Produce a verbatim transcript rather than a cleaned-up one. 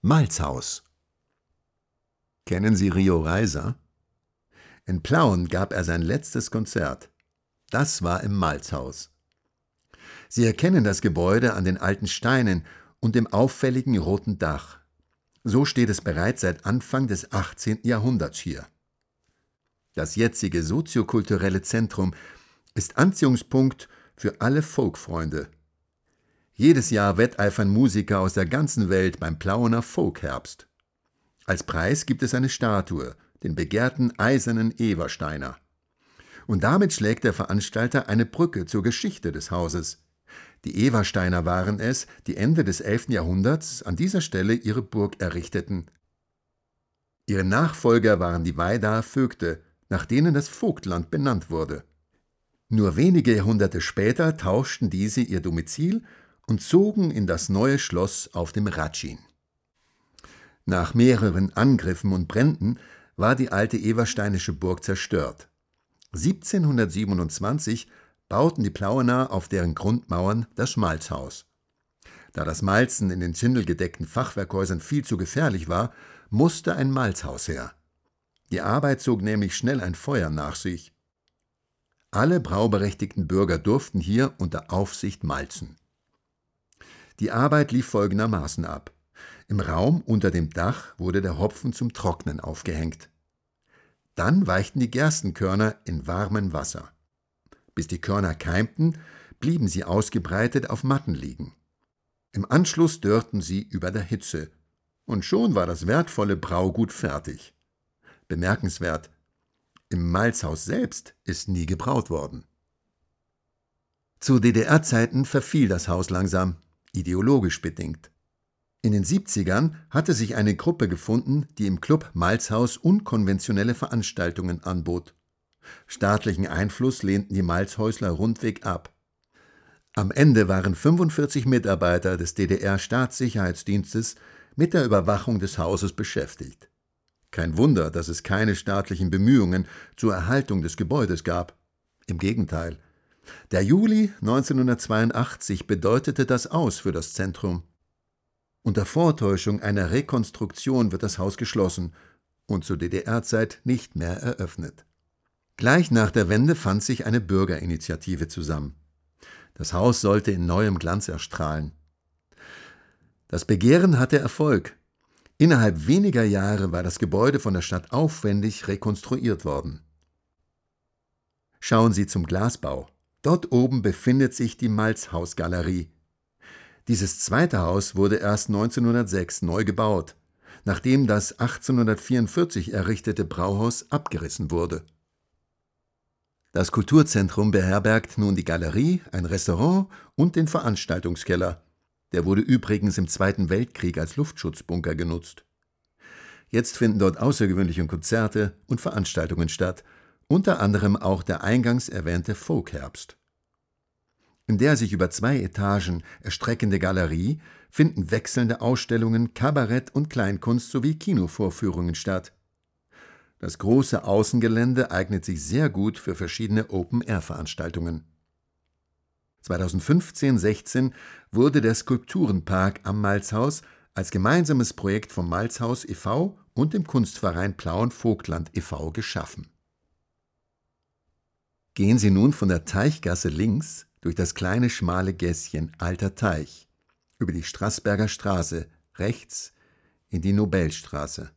Malzhaus. Kennen Sie Rio Reiser? In Plauen gab er sein letztes Konzert. Das war im Malzhaus. Sie erkennen das Gebäude an den alten Steinen und dem auffälligen roten Dach. So steht es bereits seit Anfang des achtzehnten Jahrhunderts hier. Das jetzige soziokulturelle Zentrum ist Anziehungspunkt für alle Folkfreunde. Jedes Jahr wetteifern Musiker aus der ganzen Welt beim Plauener Folkherbst. Als Preis gibt es eine Statue, den begehrten eisernen Eversteiner. Und damit schlägt der Veranstalter eine Brücke zur Geschichte des Hauses. Die Eversteiner waren es, die Ende des elften Jahrhunderts an dieser Stelle ihre Burg errichteten. Ihre Nachfolger waren die Weidaer Vögte, nach denen das Vogtland benannt wurde. Nur wenige Jahrhunderte später tauschten diese ihr Domizil und zogen in das neue Schloss auf dem Ratschin. Nach mehreren Angriffen und Bränden war die alte eversteinische Burg zerstört. siebzehnhundertsiebenundzwanzig bauten die Plauener auf deren Grundmauern das Malzhaus. Da das Malzen in den schindelgedeckten Fachwerkhäusern viel zu gefährlich war, musste ein Malzhaus her. Die Arbeit zog nämlich schnell ein Feuer nach sich. Alle brauberechtigten Bürger durften hier unter Aufsicht malzen. Die Arbeit lief folgendermaßen ab. Im Raum unter dem Dach wurde der Hopfen zum Trocknen aufgehängt. Dann weichten die Gerstenkörner in warmem Wasser. Bis die Körner keimten, blieben sie ausgebreitet auf Matten liegen. Im Anschluss dörrten sie über der Hitze. Und schon war das wertvolle Braugut fertig. Bemerkenswert: Im Malzhaus selbst ist nie gebraut worden. Zu D D R-Zeiten verfiel das Haus langsam, ideologisch bedingt. In den siebzigern hatte sich eine Gruppe gefunden, die im Club Malzhaus unkonventionelle Veranstaltungen anbot. Staatlichen Einfluss lehnten die Malzhäusler rundweg ab. Am Ende waren fünfundvierzig Mitarbeiter des D D R-Staatssicherheitsdienstes mit der Überwachung des Hauses beschäftigt. Kein Wunder, dass es keine staatlichen Bemühungen zur Erhaltung des Gebäudes gab. Im Gegenteil. Der Juli neunzehnhundertzweiundachtzig bedeutete das Aus für das Zentrum. Unter Vortäuschung einer Rekonstruktion wird das Haus geschlossen und zur D D R-Zeit nicht mehr eröffnet. Gleich nach der Wende fand sich eine Bürgerinitiative zusammen. Das Haus sollte in neuem Glanz erstrahlen. Das Begehren hatte Erfolg. Innerhalb weniger Jahre war das Gebäude von der Stadt aufwendig rekonstruiert worden. Schauen Sie zum Glasbau. Dort oben befindet sich die Malzhausgalerie. Dieses zweite Haus wurde erst neunzehnhundertsechs neu gebaut, nachdem das achtzehnhundertvierundvierzig errichtete Brauhaus abgerissen wurde. Das Kulturzentrum beherbergt nun die Galerie, ein Restaurant und den Veranstaltungskeller. Der wurde übrigens im Zweiten Weltkrieg als Luftschutzbunker genutzt. Jetzt finden dort außergewöhnliche Konzerte und Veranstaltungen statt, unter anderem auch der eingangs erwähnte Folkherbst. In der sich über zwei Etagen erstreckende Galerie finden wechselnde Ausstellungen, Kabarett und Kleinkunst sowie Kinovorführungen statt. Das große Außengelände eignet sich sehr gut für verschiedene Open-Air-Veranstaltungen. zweitausendfünfzehn sechzehn wurde der Skulpturenpark am Malzhaus als gemeinsames Projekt vom Malzhaus e V und dem Kunstverein Plauen-Vogtland e V geschaffen. Gehen Sie nun von der Teichgasse links durch das kleine schmale Gässchen Alter Teich, über die Straßberger Straße rechts in die Nobelstraße.